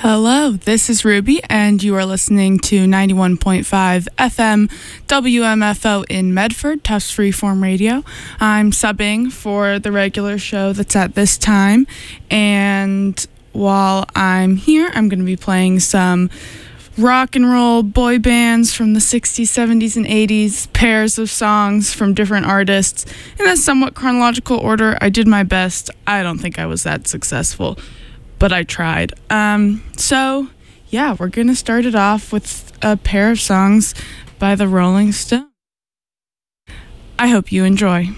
Hello, this is Ruby, and you are listening to 91.5 FM WMFO in Medford, Tufts Freeform Radio. I'm subbing for the regular show that's at this time, and while I'm here, I'm going to be playing some rock and roll boy bands from the 60s, 70s, and 80s, pairs of songs from different artists in a somewhat chronological order. I did my best. I don't think I was that successful, but I tried. So, yeah, we're going to start it off with a pair of songs by the Rolling Stones. I hope you enjoy.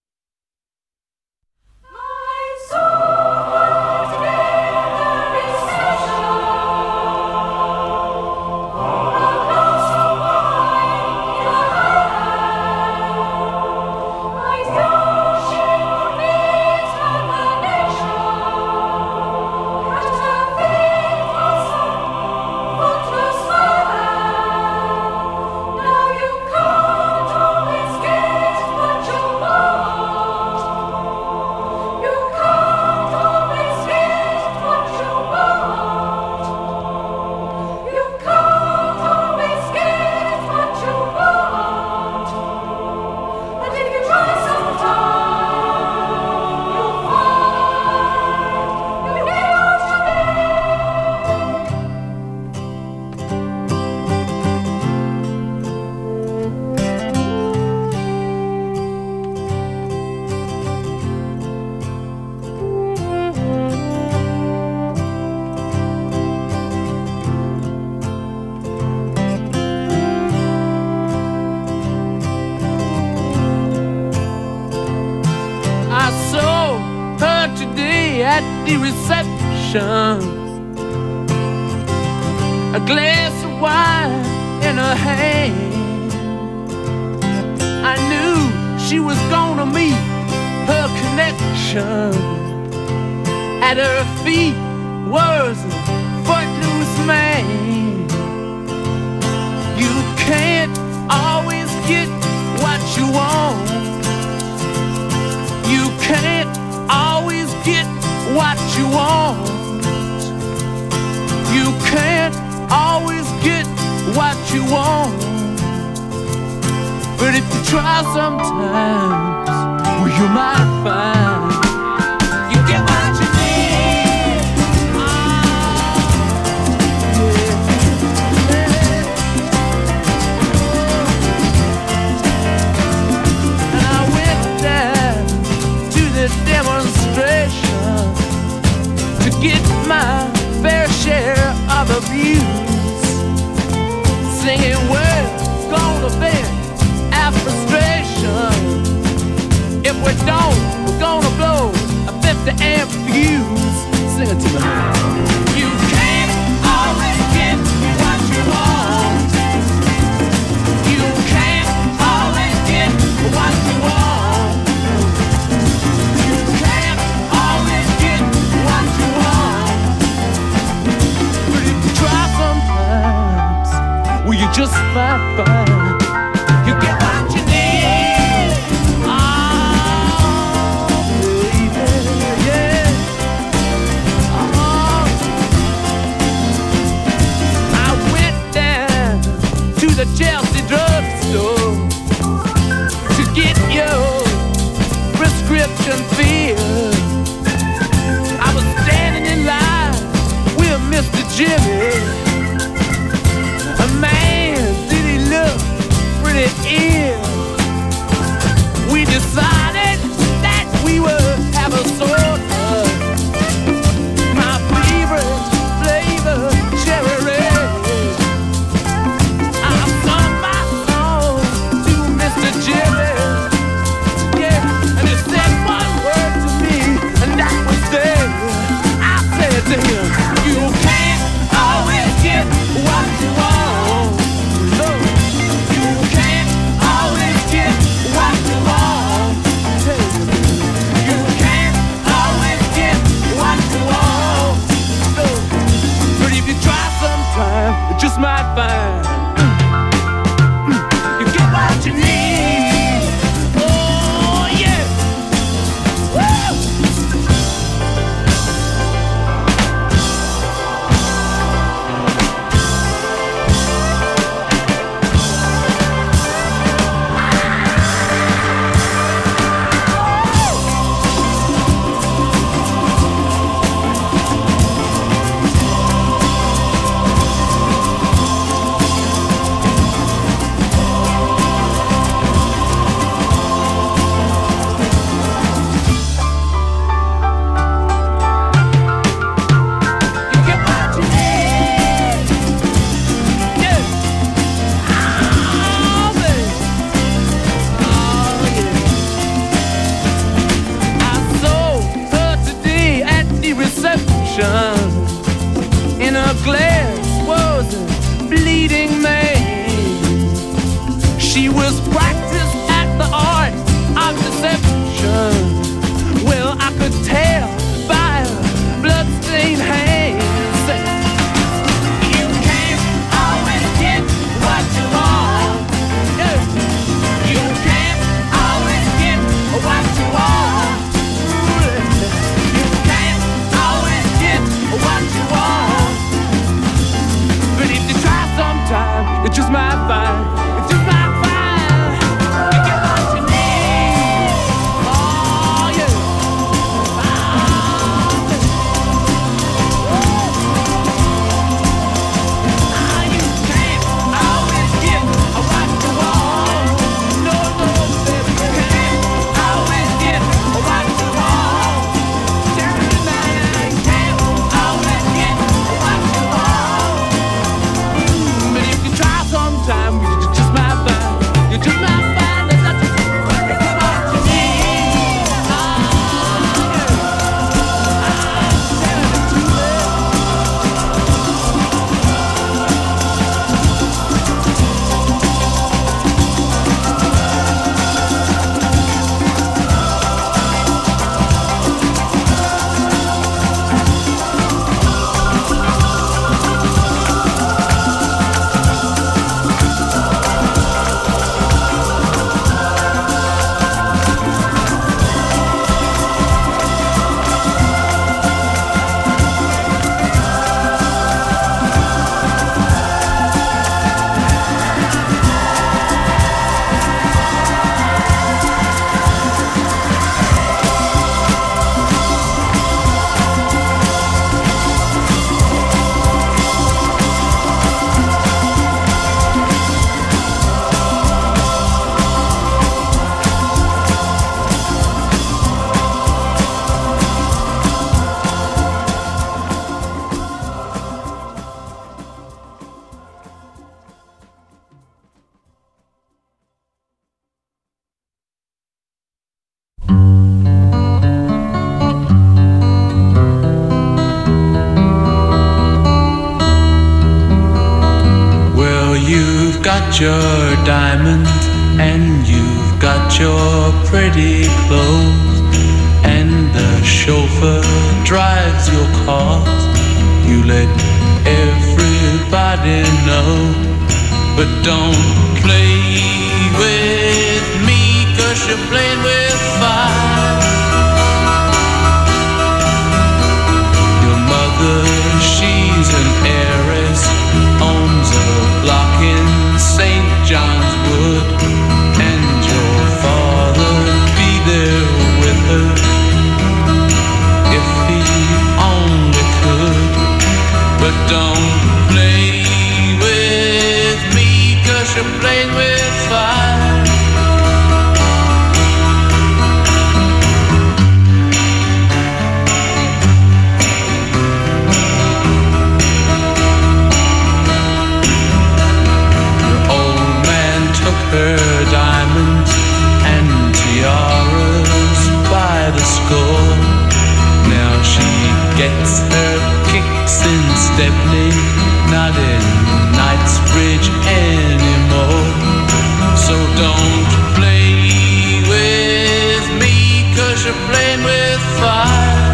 A glass of wine in her hand. I knew she was gonna meet her connection. At her feet was a footloose man. You can't always get what you want. You can't always get what you want. You can't always get what you want. But if you try sometimes, well, you might find you get what you need. And I went down to the demonstration to get my fair share of abuse, singing words gonna vent our frustration. If we don't, we're gonna blow a 50 amp fuse. Sing it to me. You can't always get what you want. You can't always get what you want. You can't always get what you want. Sometimes, well, you just might find you get what you need. Oh, baby, yeah. Oh. I went down to the Chelsea drugstore to get your prescription filled. I was standing in line with Mr. Jimmy. Man, did he look pretty ill? We decided that we would have a soda. My favorite flavor, cherry red. I sung my song to Mr. Jimmy. Yeah, and he said one word to me, and that was there. I said to him, you can't always get what you want. You just might find you get what you need. Oh yeah. Woo! your diamonds and you've got your pretty clothes, and the chauffeur drives your cars. You let everybody know, but don't play with me, 'cause you're playing with fire. Your mother, she's an heiress, owns a block in St. John's Wood, and your father'd be there with her if he only could. But don't play with me, 'cause you're playing with fire. Your old man took her diamonds and tiaras by the score. Now she gets her kicks in Stepney, not in Knightsbridge anymore. So don't play with me, 'cause you're playing with fire.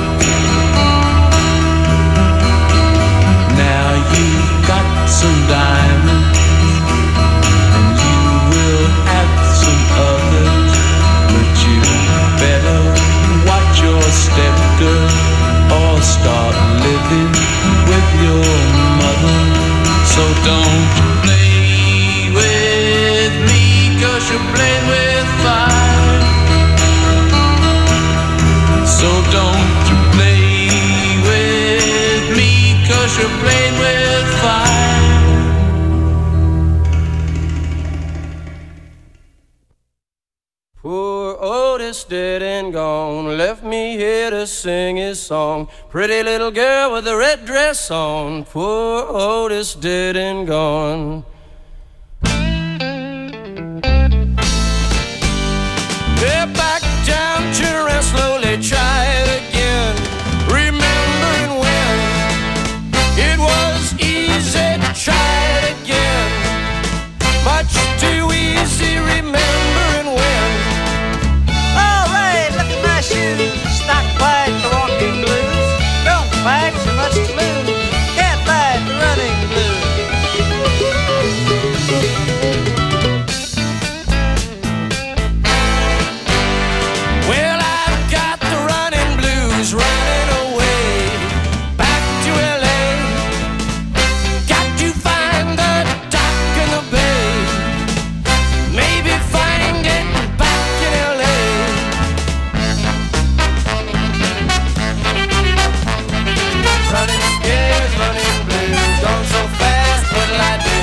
Now you've got some diamonds and you will have some others, but you better watch your step, girl, or start living with your mother. So don't play with me, 'cause you're playing with fire. So don't play with me, 'cause you're playing with fire. Poor Otis dead and gone, left me here to sing his song. Pretty little girl with a red dress on. Poor Otis dead and gone. Yeah, back down, turn around slowly, try it again. Remembering when it was easy to try it again. Much too easy remembering when. Shoes, not quite the walking blues. Don't fight so much to lose. Can't fight the running blues. Well, I've got the running blues, running away back to LA. Got to find the dock in the bay. Maybe find it back in LA. Running scares, running blues, going so fast, what'll I do?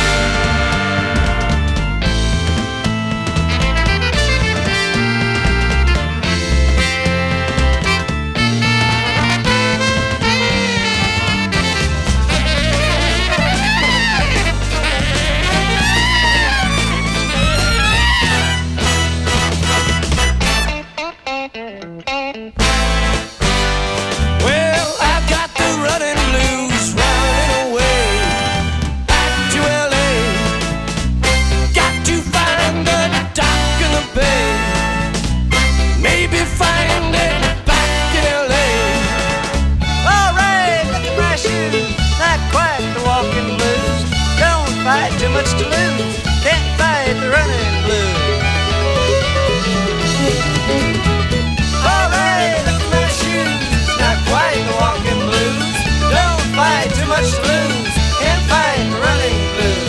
Well, I've got the running blues, running away back to LA. Got to find the dock in the bay. Maybe find it back in LA. All right, look at my shoes, not quite the walking blues. Don't fight too much to lose. Can't fight the running blues. All right, look at my shoes, not quite the walking blues. Don't fight too much to lose. Can't fight the running blues.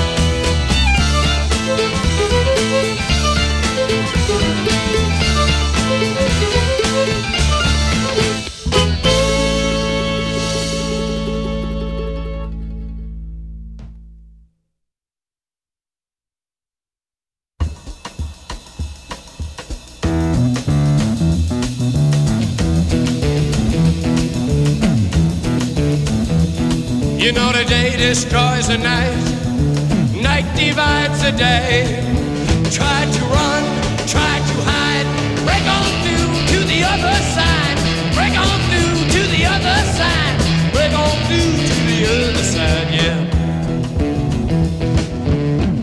You know the day destroys the night, night divides the day. Try to run, try to hide, break on through to the other side. Break on through to the other side. Break on through to the other side, yeah.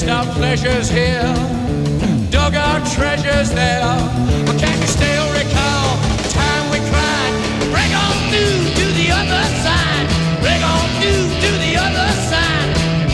chased our pleasures here, dug our treasures there. But can you still recall the time we cried? Break on through to the other side. Break on through to the other side.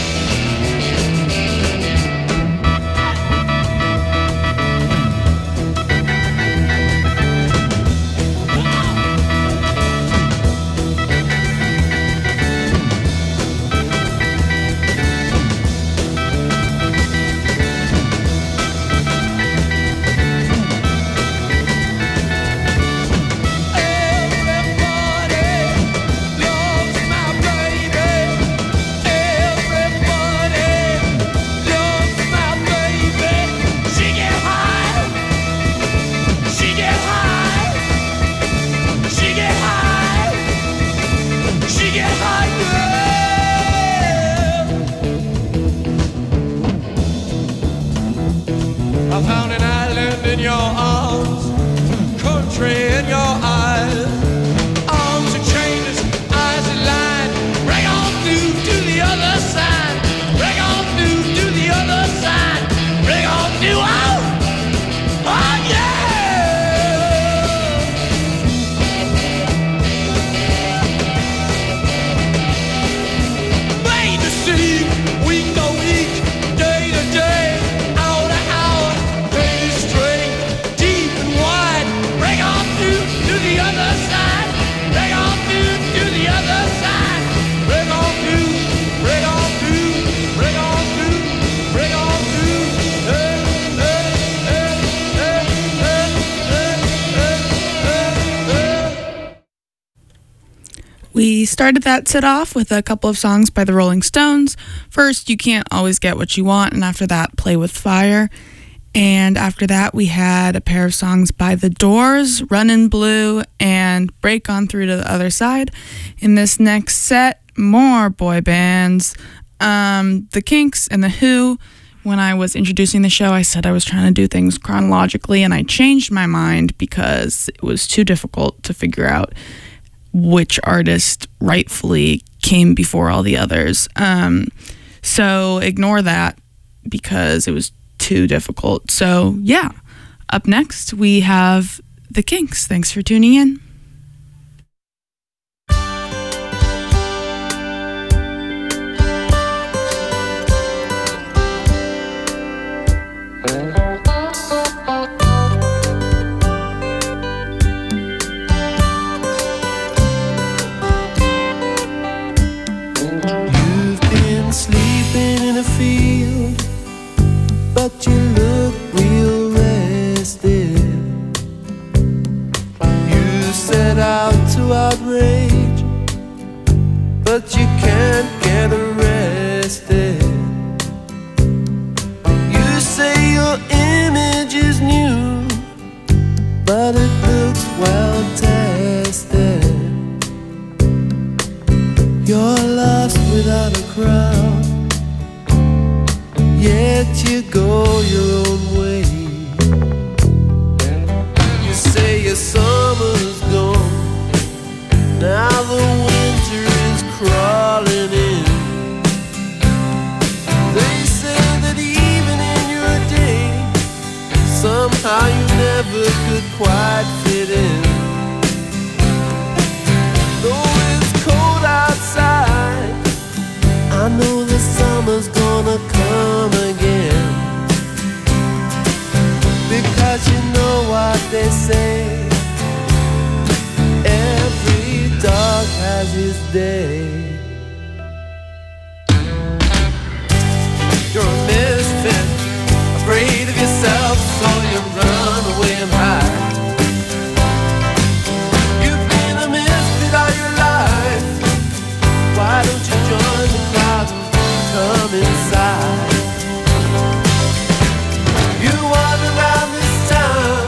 I found an island in your arms, country in your eyes. Arms are chained, eyes are lined. Break on through to the other side. Break on through to the other side. Break on through. Oh, oh yeah. Made to see, week to week, day to day. We started that set off with a couple of songs by the Rolling Stones. First, You Can't Always Get What You Want, and after that, Play With Fire. And after that, we had a pair of songs by The Doors, Runnin' Blue, and Break On Through to the Other Side. In this next set, more boy bands. The Kinks and The Who. When I was introducing the show, I said I was trying to do things chronologically, and I changed my mind because it was too difficult to figure out which artist rightfully came before all the others. So ignore that because it was too difficult. So yeah, up next we have The Kinks. Thanks for tuning in. But you look real rested. You set out to outrage, but you can't get arrested. You say your image is new, but it looks well tested. You're lost without a crowd, yet you go your own way. You say your summer's gone, now the winter is crawling in. They say that even in your day, somehow you never could quite fit in. Though it's cold outside, I know the summer's gonna come again. Because you know what they say, every dog has his day. You're a misfit, afraid of yourself, so you run away and hide. You've been a misfit all your life. Why don't you join the crowd and come inside? You wander around this town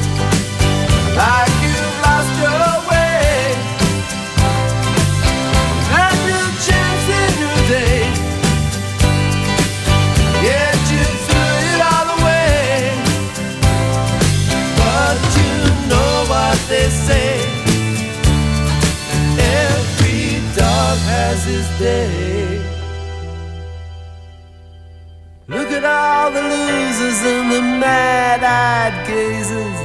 like you've lost your way. sad gazers.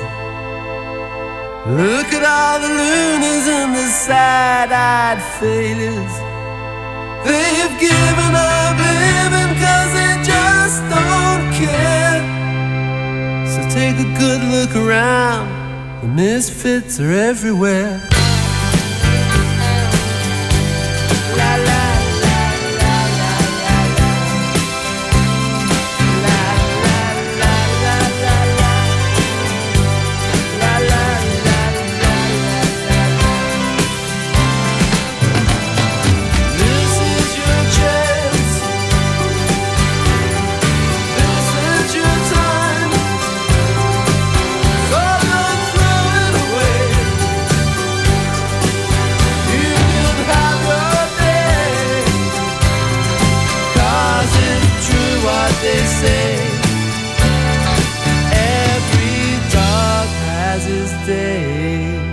Look at all the loonies and the sad-eyed failures. They've given up living 'cause they just don't care. So take a good look around, the misfits are everywhere. La la. They say every dog has his day.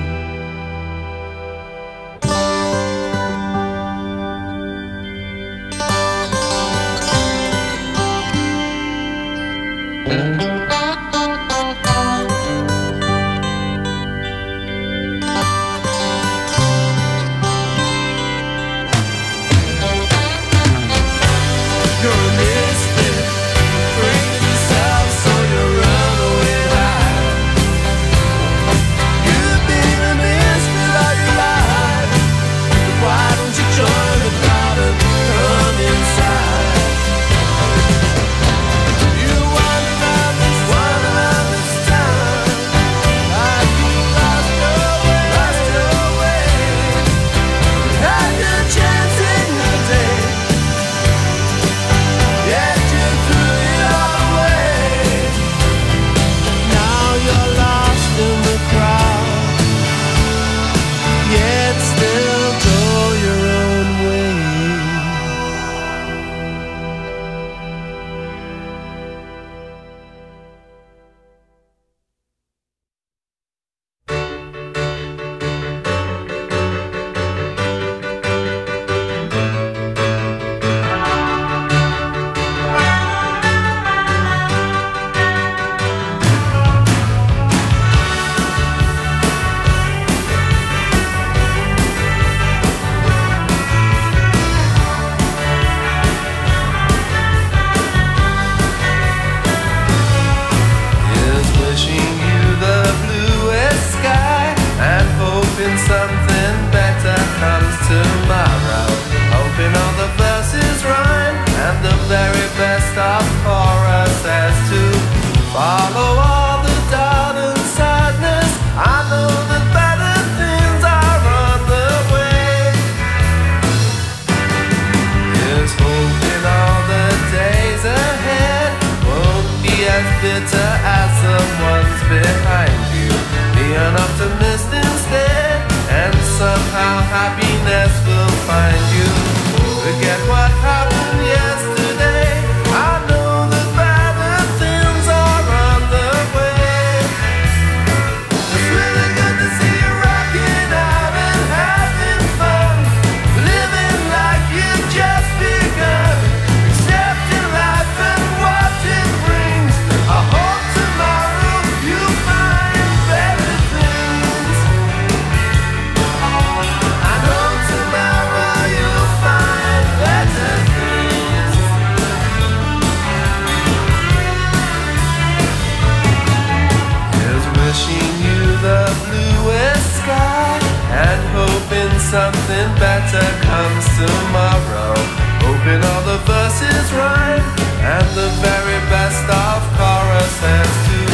something better comes tomorrow. Hoping all the verses rhyme and the very best of choruses too.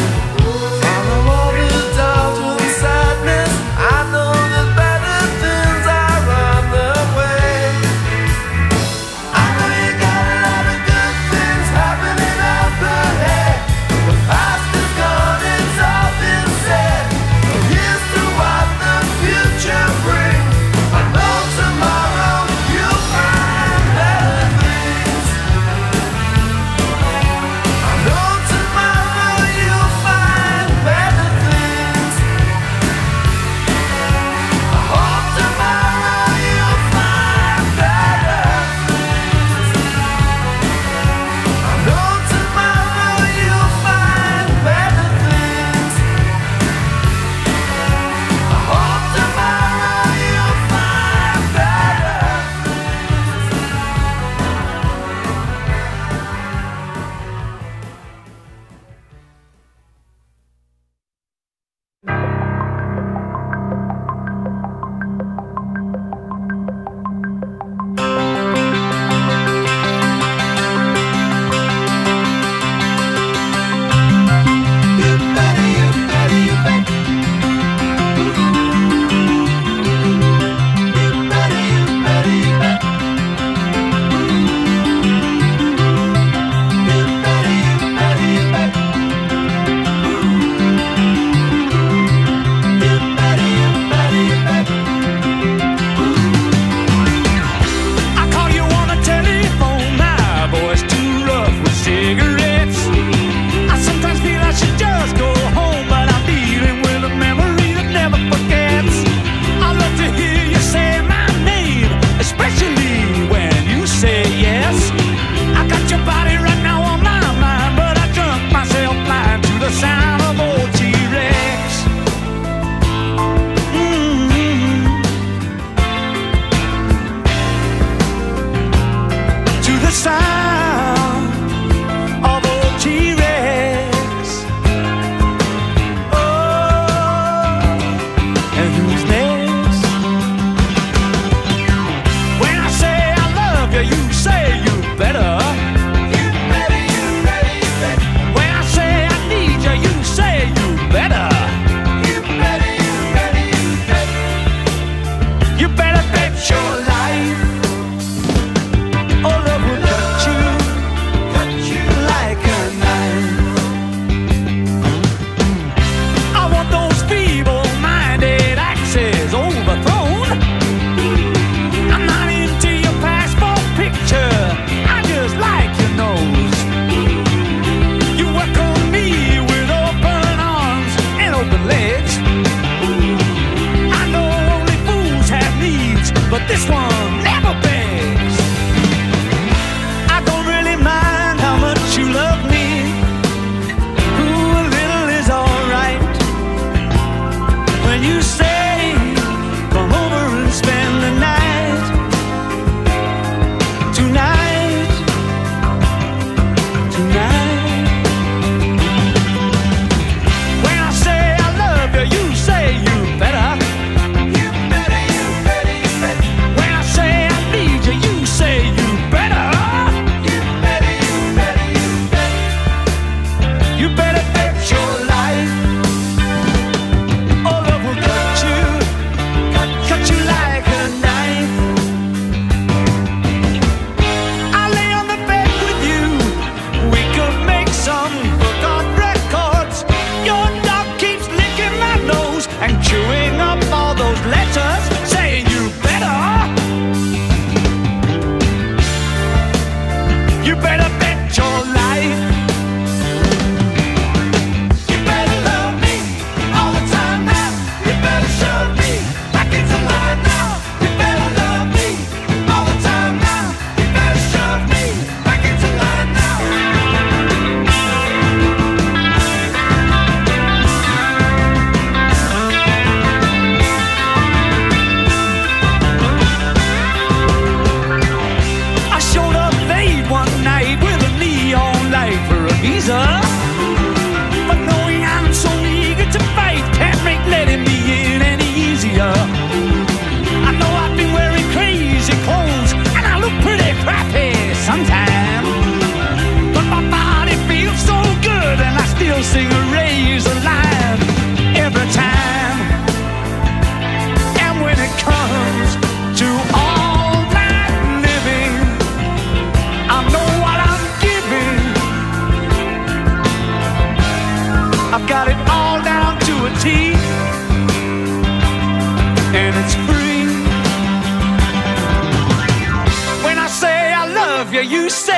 Follow all the doubt and sadness. I know that better things are on the way. I know you got a lot of good things happening up ahead. The past is gone, it's all been said. So here's to what the future brings. I know tomorrow you'll find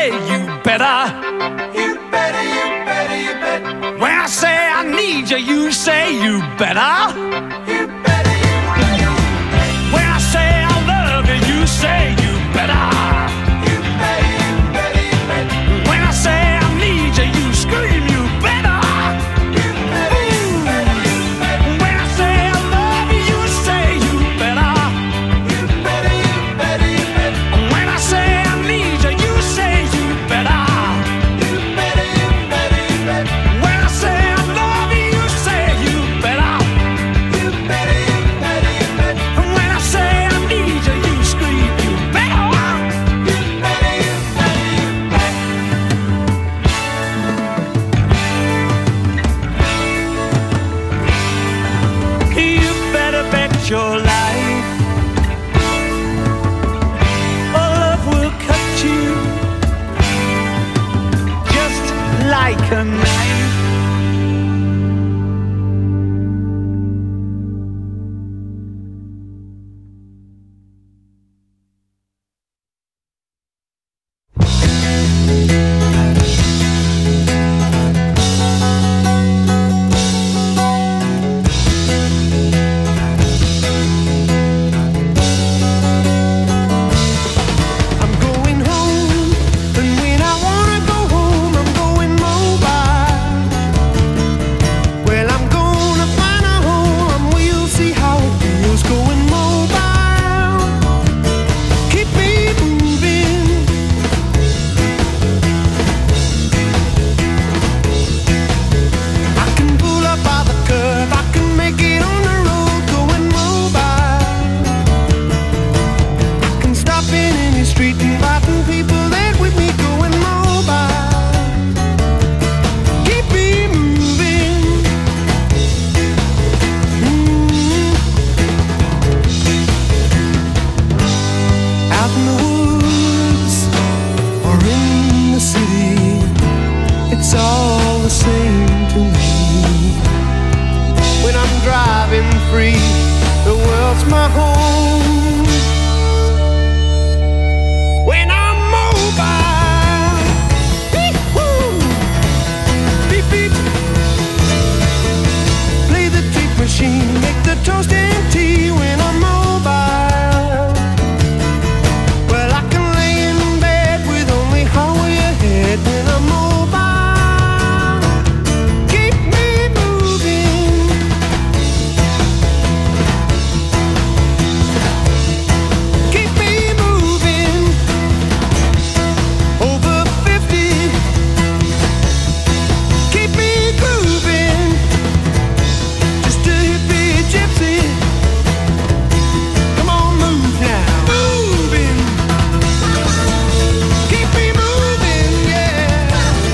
say you better. You better, you better, you better. When I say I need you, you say you better. You better, you better. When I say I love you, you say you better. You better, you better, you better. When I say I need you, you scream you better. You better, you better, you better. When I say I love you, you say you better. You better, you better, you better. When I say I need you, you say you better. You better, you better, you better. When I say I love you, you say you better. You better, you better, you better. When I say I need you, you scream you better. You better, you better, you better. You better bet your life our love will cut you just like a knife. I'm going home, and when I wanna go home, I'm going mobile. Well, I'm gonna find a home, we'll see how it feels going mobile. Keep me moving. I can pull up by the curb, I can make it on the road going mobile. Can stop in any street inviting people that with me going mobile. Keep me moving. Out in the woods or in the city, it's all the same to me. When I'm driving free, the world's my home. When I'm mobile, wee-hoo, beep beep, play the tape machine, make the toast and tea. When I'm mobile, well, I can lay in bed with only halfway ahead. When I'm mobile, keep me moving. Keep me moving. Over 50. Keep me grooving. Just a hippie gypsy. Come on, move now. Moving. Keep me moving, yeah.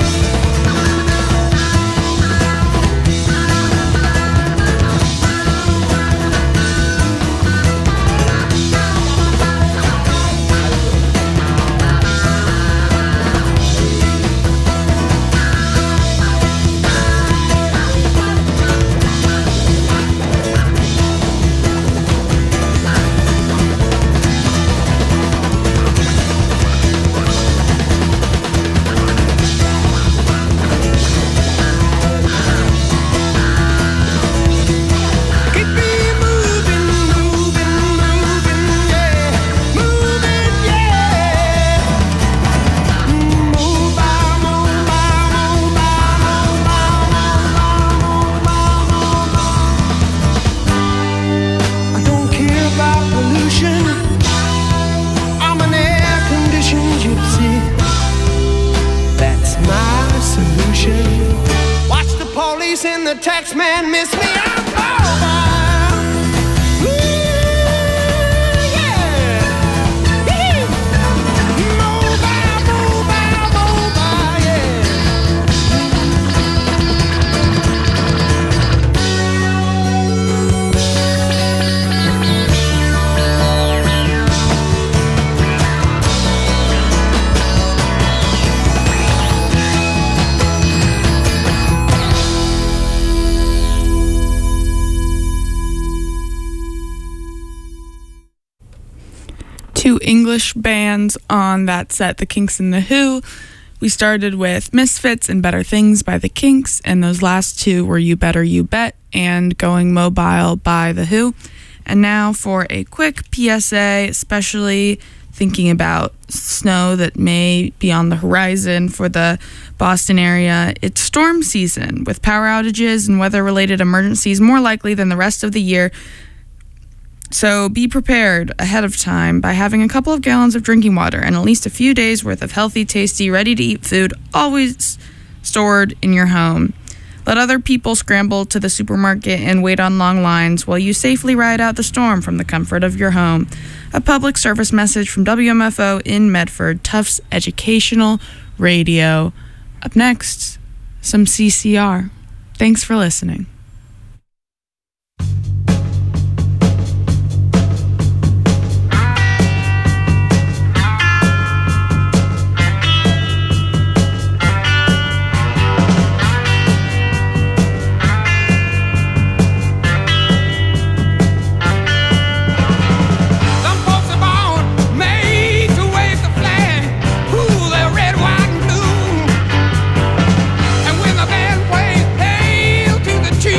Keep me moving, moving, moving, yeah. Moving, yeah. Mobile, mobile, mobile, mobile. I don't care about pollution. I'm an air-conditioned gypsy. That's my solution. Watch the police and the tax man miss me. I'm mobile. Ooh, yeah. Woo. Mobile, mobile, mobile, yeah. English bands on that set, The Kinks and The Who. We started with Misfits and Better Things by The Kinks, and those last two were You Better You Bet and Going Mobile by The Who. And now for a quick PSA, especially thinking about snow that may be on the horizon for the Boston area. It's storm season, with power outages and weather-related emergencies more likely than the rest of the year. So be prepared ahead of time by having a couple of gallons of drinking water and at least a few days worth of healthy, tasty, ready-to-eat food always stored in your home. Let other people scramble to the supermarket and wait on long lines while you safely ride out the storm from the comfort of your home. A public service message from WMFO in Medford, Tufts Educational Radio. Up next, some CCR. Thanks for listening. The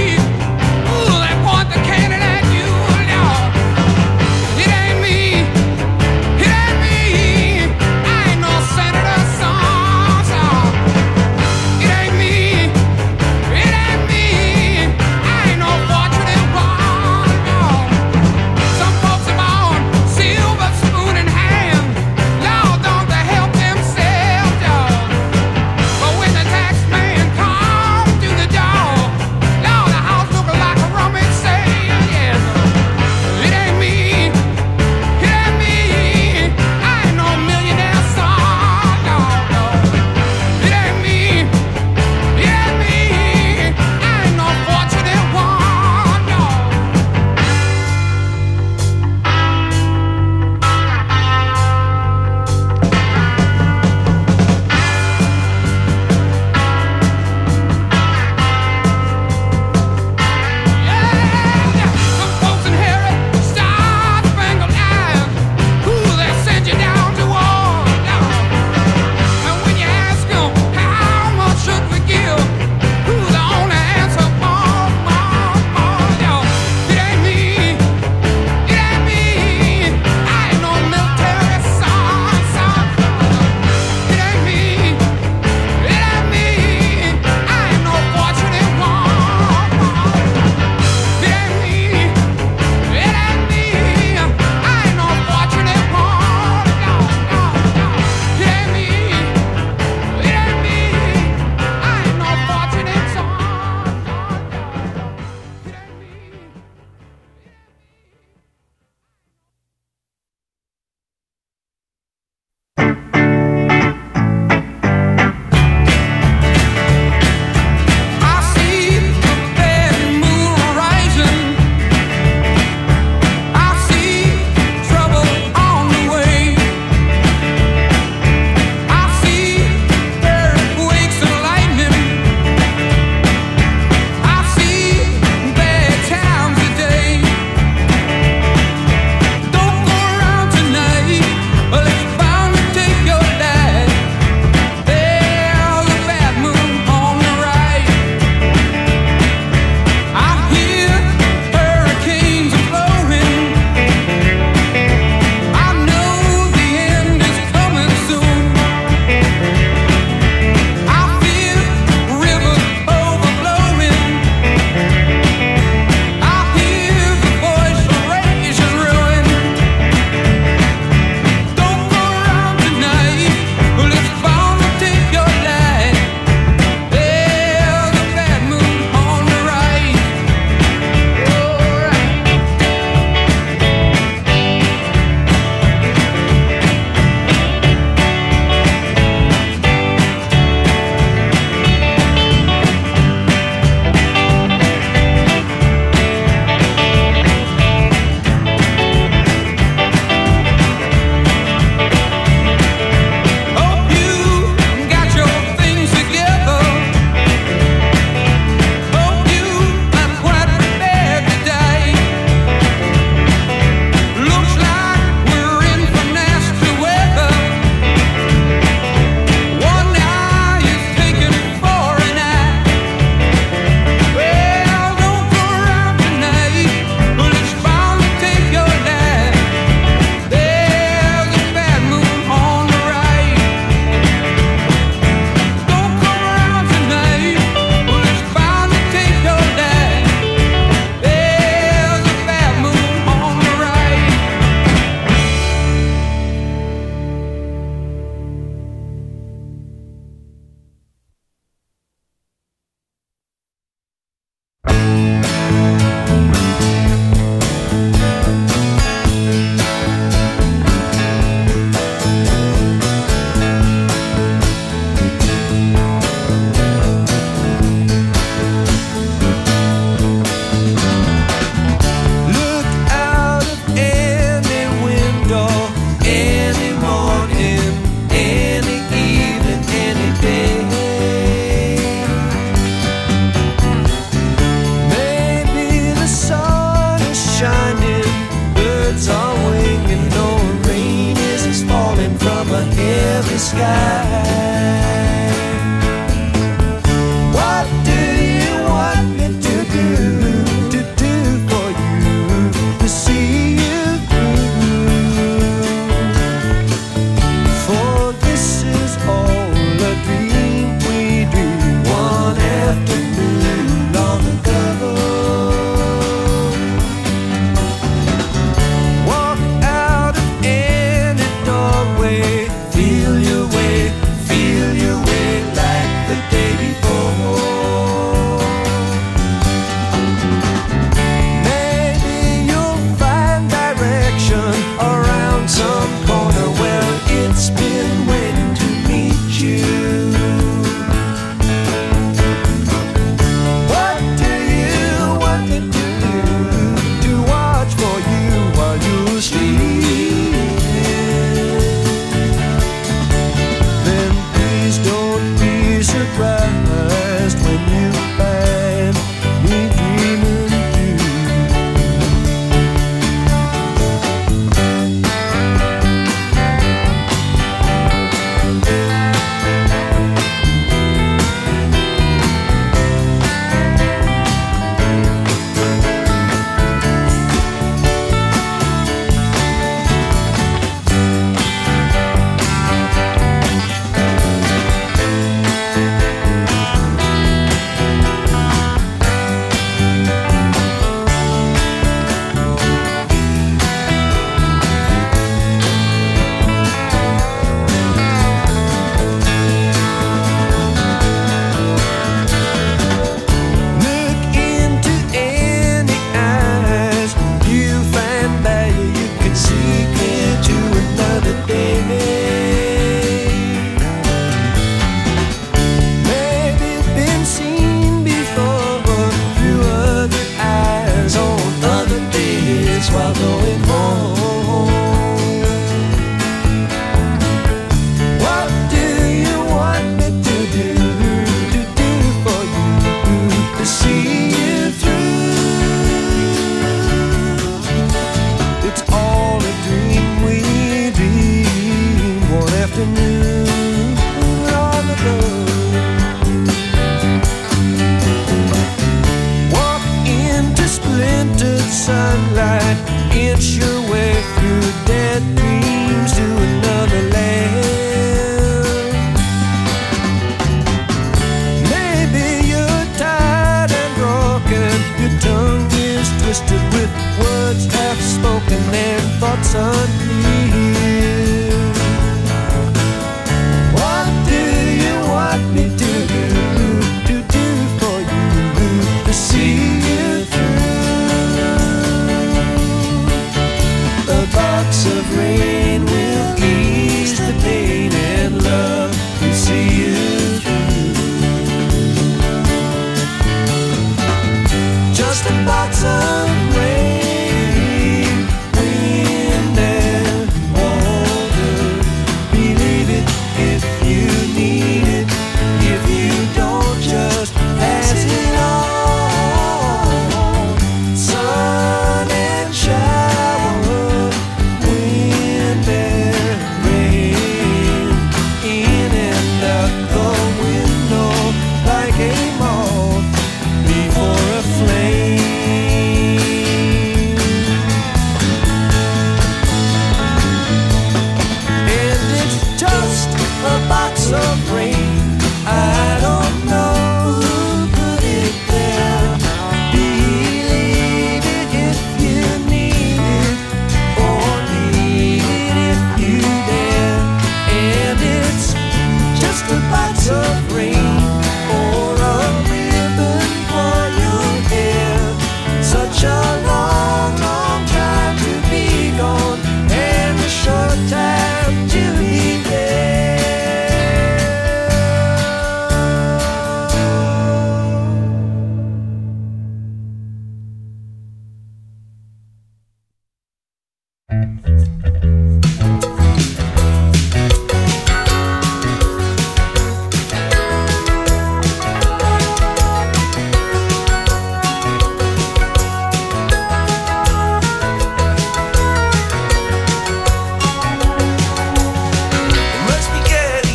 Must be getting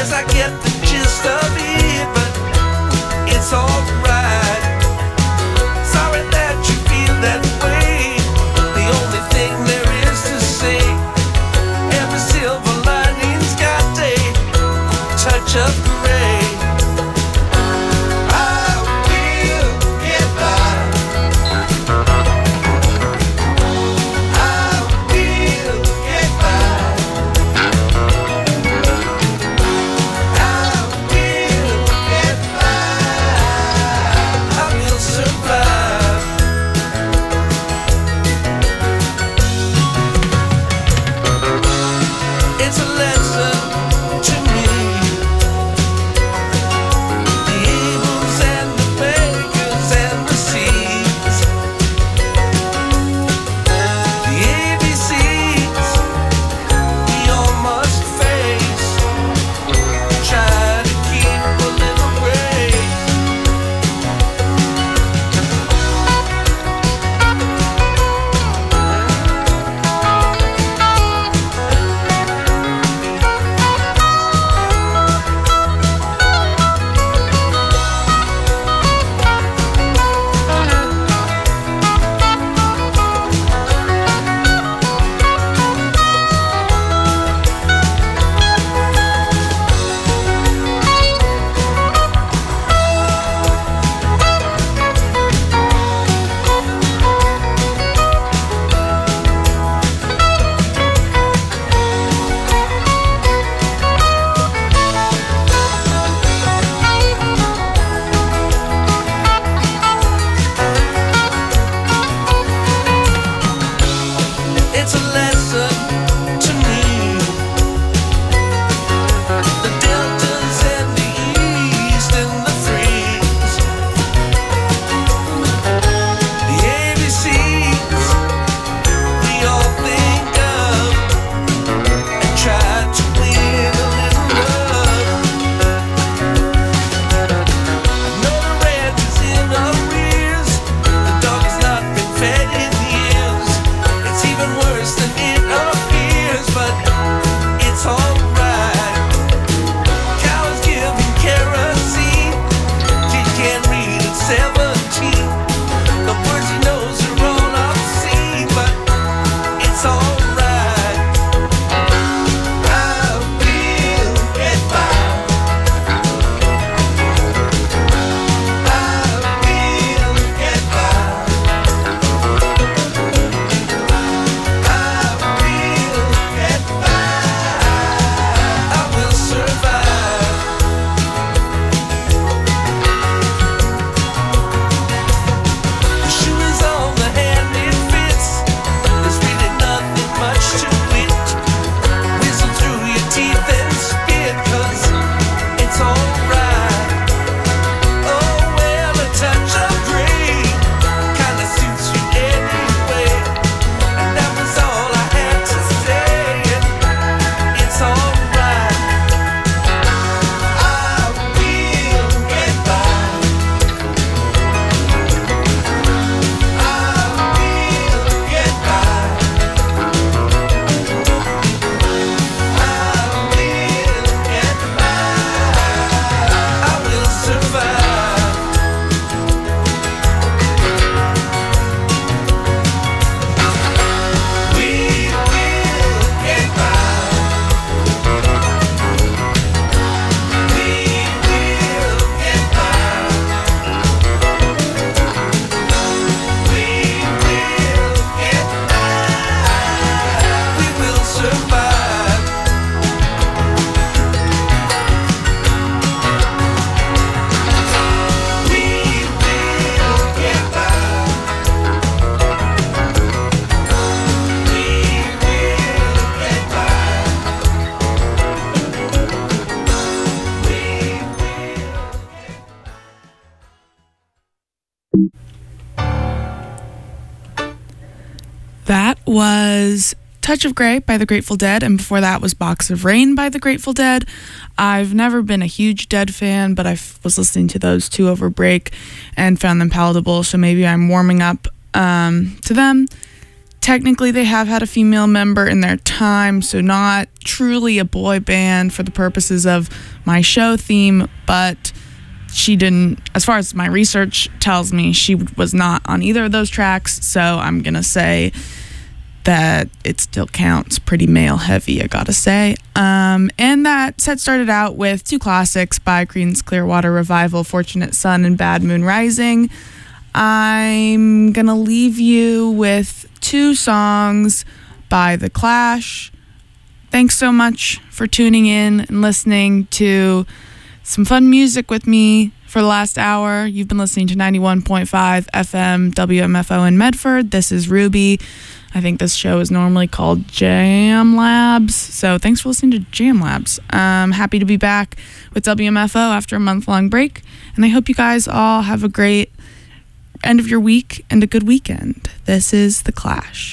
Guess I get the gist of it, but it's alright. Sorry that you feel that way. The only thing there is to say, every silver lining's got a touch of gray. I will get by. I will get by. I will get by. I will survive. It's a lesson to me. The evils and the beggars and the seas. The ABCs we all must face. Try to keep a little grace. It's a lesson to me. The deltas and the east and the freeze. The ABCs we all think of and try to win a little love. I know the ranch is in arrears. The dog has not been fed in years. It's even worse than it appears, but it's alright. Cows giving kerosene. Kid can't read at 17. The words he knows are all obscene, but it's alright. I will get by. I will get by. I will get by. I will survive. The shoe is on the hand it fits. There's really nothing much to it. Whistle through your teeth and spit, 'cause it's alright. Oh well, a touch of gray kinda suits you anyway. And that was all I had to say. It's alright. I will get by. I will get by. I will get by. I will survive. We will get by. We will get by. We will get by. We will survive. We will get by. We will get by. That was Touch of Grey by the Grateful Dead, and before that was Box of Rain by the Grateful Dead. I've never been a huge Dead fan, but I was listening to those two over break and found them palatable, so maybe I'm warming up to them. technically they have had a female member in their time, so not truly a boy band for the purposes of my show theme, but she didn't, as far as my research tells me, she was not on either of those tracks, so I'm gonna say that it still counts pretty male heavy, I gotta say. And that set started out with two classics by Creedence Clearwater Revival, Fortunate Son and Bad Moon Rising. I'm gonna leave you with two songs by The Clash. Thanks so much for tuning in and listening to some fun music with me for the last hour. You've been listening to 91.5 FM WMFO in Medford. This is Ruby. I think this show is normally called Jam Labs, so thanks for listening to Jam Labs. I'm happy to be back with WMFO after a month-long break, and I hope you guys all have a great end of your week and a good weekend. This is The Clash.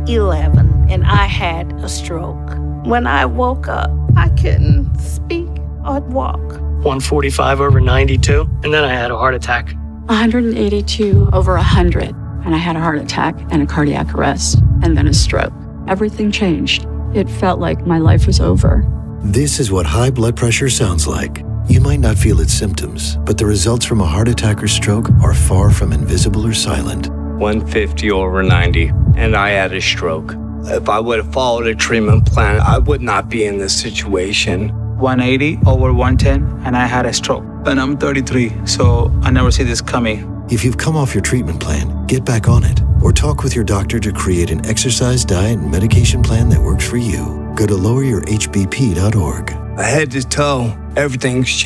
11 and I had a stroke. When I woke up, I couldn't speak or walk. 145/92, and then I had a heart attack. 182/100, and I had a heart attack and a cardiac arrest, and then a stroke. Everything changed. It felt like my life was over. This is what high blood pressure sounds like. You might not feel its symptoms, but the results from a heart attack or stroke are far from invisible or silent. 150/90, and I had a stroke. If I would have followed a treatment plan, I would not be in this situation. 180/110, and I had a stroke. And I'm 33, so I never see this coming. If you've come off your treatment plan, get back on it, or talk with your doctor to create an exercise, diet, and medication plan that works for you. Go to loweryourhbp.org. Head to toe, everything's changed.